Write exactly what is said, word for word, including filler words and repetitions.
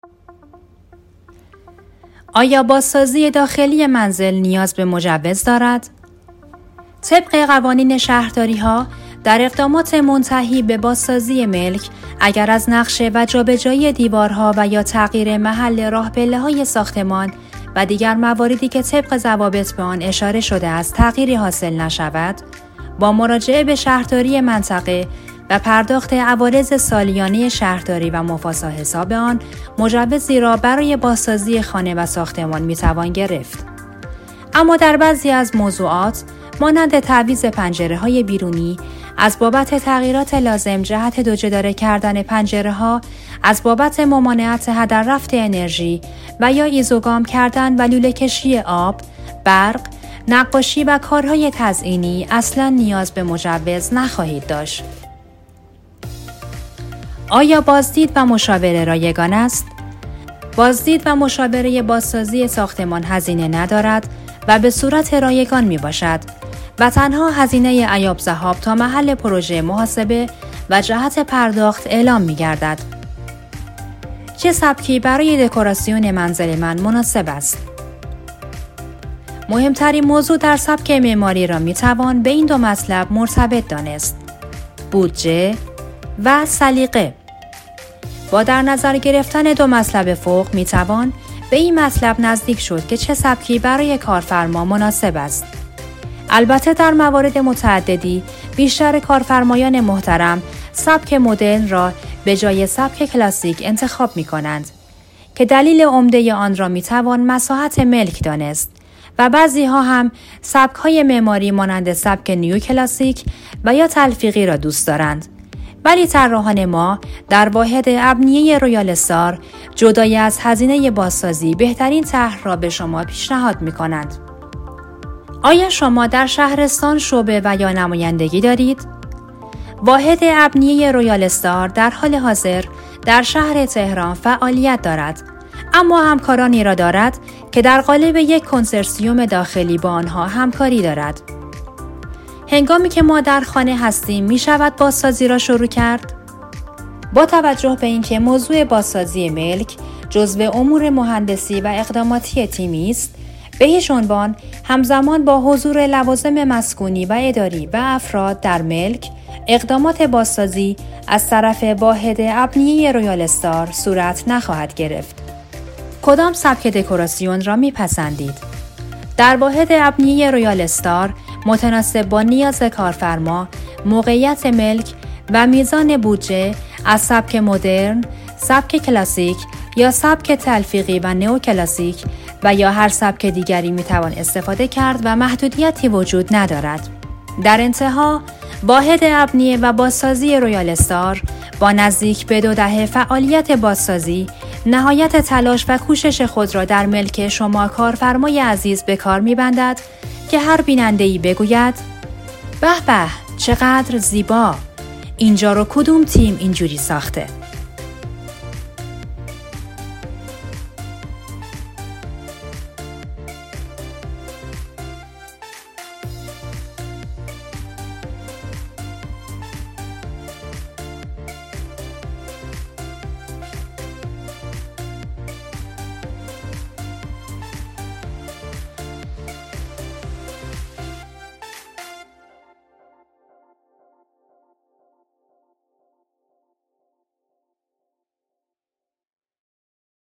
آیا بازسازی داخلی منزل نیاز به مجوز دارد؟ طبق قوانین شهرداری‌ها، در اقدامات منتهی به بازسازی ملک، اگر از نقشه و جابجایی دیوارها و یا تغییر محل راه پله‌های ساختمان و دیگر مواردی که طبق ضوابط به آن اشاره شده است تغییری حاصل نشود، با مراجعه به شهرداری منطقه و پرداخت عوارض سالیانه شهرداری و مفاسا حساب آن، مجوزی را برای بازسازی خانه و ساختمان میتوان گرفت. اما در بعضی از موضوعات، مانند تعویض پنجره‌های بیرونی، از بابت تغییرات لازم جهت دوجداره کردن پنجره‌ها، از بابت ممانعت هدر رفت انرژی و یا ایزوگام کردن و لوله کشی آب، برق، نقاشی و کارهای تزئینی اصلاً نیاز به مجوز نخواهید داشت. آیا بازدید و مشاوره رایگان است؟ بازدید و مشاوره بازسازی ساختمان هزینه ندارد و به صورت رایگان می باشد و تنها هزینه عیاب ذهاب تا محل پروژه محاسبه و جهت پرداخت اعلام می گردد. چه سبکی برای دکوراسیون منزل من مناسب است؟ مهمترین موضوع در سبک معماری را می توان به این دو مطلب مرتبط دانست: بودجه و سلیقه. با در نظر گرفتن دو مطلب فوق می توان به این مطلب نزدیک شد که چه سبکی برای کارفرما مناسب است. البته در موارد متعددی بیشتر کارفرمایان محترم سبک مدرن را به جای سبک کلاسیک انتخاب می کنند که دلیل عمده آن را می توان مساحت ملک دانست و بعضی ها هم سبک های معماری مانند سبک نیو کلاسیک و یا تلفیقی را دوست دارند. ولی طراحان ما در واحد ابنیه رویال استار جدای از هزینه بازسازی بهترین طرح را به شما پیشنهاد می کنند. آیا شما در شهرستان شعبه و یا نمایندگی دارید؟ واحد ابنیه رویال استار در حال حاضر در شهر تهران فعالیت دارد، اما همکارانی را دارد که در قالب یک کنسرسیوم داخلی با آنها همکاری دارد. هنگامی که ما در خانه هستیم می شود بازسازی را شروع کرد؟ با توجه به اینکه موضوع بازسازی ملک جزو امور مهندسی و اقداماتی تیمی است، به هیچ عنوان همزمان با حضور لوازم مسکونی و اداری و افراد در ملک، اقدامات بازسازی از طرف واحد ابنیه رویال استار صورت نخواهد گرفت. کدام سبک دکوراسیون را می پسندید؟ در واحد ابنیه رویال استار متناسب با نیاز کارفرما، موقعیت ملک و میزان بودجه از سبک مدرن، سبک کلاسیک یا سبک تلفیقی و نئو کلاسیک و یا هر سبک دیگری میتوان استفاده کرد و محدودیتی وجود ندارد. در انتها، واحد ابنیه و بازسازی رویال استار با نزدیک به دو دهه فعالیت بازسازی، نهایت تلاش و کوشش خود را در ملک شما کارفرمای عزیز به کار می‌بندد که هر بیننده‌ای بگوید: به به چقدر زیبا! اینجا رو کدوم تیم اینجوری ساخته؟